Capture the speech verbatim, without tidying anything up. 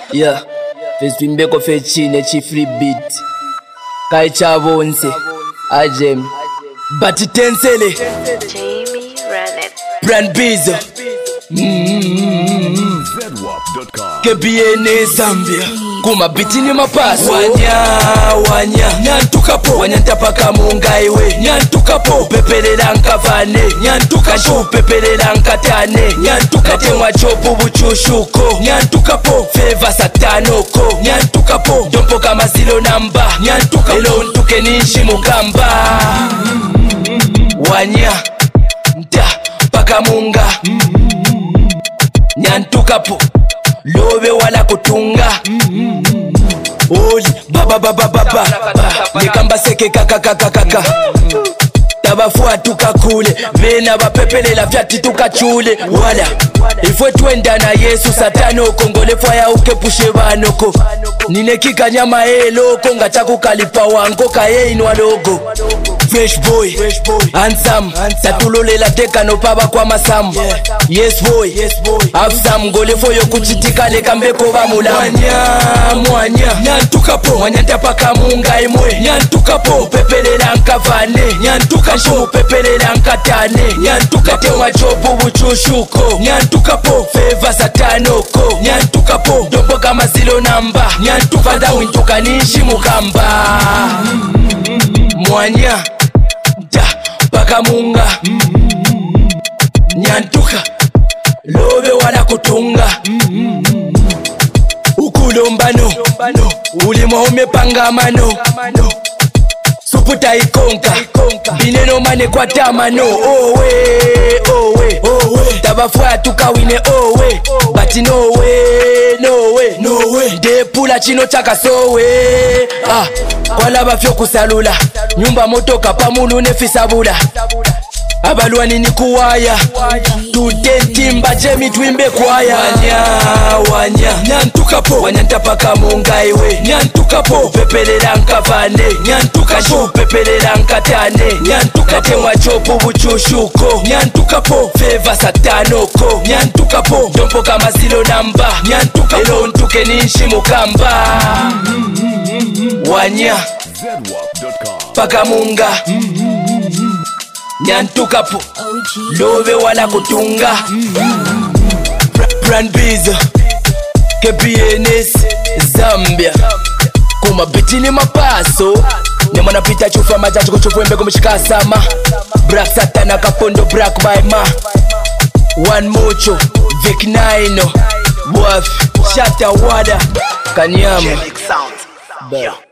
Yeah, Festimbeko Fechine Chifri Beat Kai Chavonse Ajem Bati Tensele Jamie Rennet Brand Bizo K B N Zambia Kuma bitini mapaso Wanya, wanya Nyantukapo Wanyantapaka mungaiwe Nyantukapo Pepelela nkavane Nyantukapo Pepelela nkatane Nyantukapo Mwachopu buchushuko Nyantukapo Feva satanoko Nyantukapo Dompo kama zilo namba Nyantukapo Elo ntuke ninshi mukamba Wanya Nta Paka munga Nyantukapo Lobe wala kutunga Oli baba baba baba Nikamba seke kaka kaka kaka Tabafua tukakule Vena bapepelela vyati tukachule Wala Ifwe twenda na Yesu satano Kongole faya ukepushe banoko Nine kika nyama elo Konga chaku kalipa wango kaye inwa logo Fresh boy, handsome Tatulole la teka no paba kwa masamu Yes boy, have some Gole foyo kuchitika leka mbeko ba mula Mwanya, mwanya Nyantukapo, mwanyantapaka munga imwe Nyantukapo, pepelela nkavane Nyantukapo, pepelela nkatane Nyantukapo, mwachopu buchushuko Nyantukapo, feva satanoko Nyantukapo, dompo kama zilo namba Nyantukapo, fada wintuka nishi mukamba Mwanya Da, paka munga Nyantuka Lobe wala kutunga Ukulombano Ulimo umepanga mano Suputa ikonka Bineno mane kwa tamano Owe, owe Tabafua tukawine owe But no way, no way, no way Depula chino chaka sowe Ah, wala bafyo kusalula Nyumba motoka pamunu nefisabula Abalwani ni kuwaya Tutentimba jemi twimbe kwaya Wanya, wanya Nyantukapo Wanyantapaka mungaiwe Nyantukapo Pepelela nkavane Nyantukapo Pepelela nkatane Nyantukapo Mwachopu buchushuko Nyantukapo Feva satanoko Nyantukapo Dompo kama zilo namba Nyantukapo Elo ntuke ninshi mukamba Wanya Paka munga Nyantukapo Lobe wala kutunga Brand Bizo K B N Zambia Kuma bitini mapaso Nyamana pita chufa majaji kuchufu mbego mshikasama Black Satana kapondo Black by ma One Mucho Vic Nino Wafi Shata Wada Kanyama Sound. Yeah.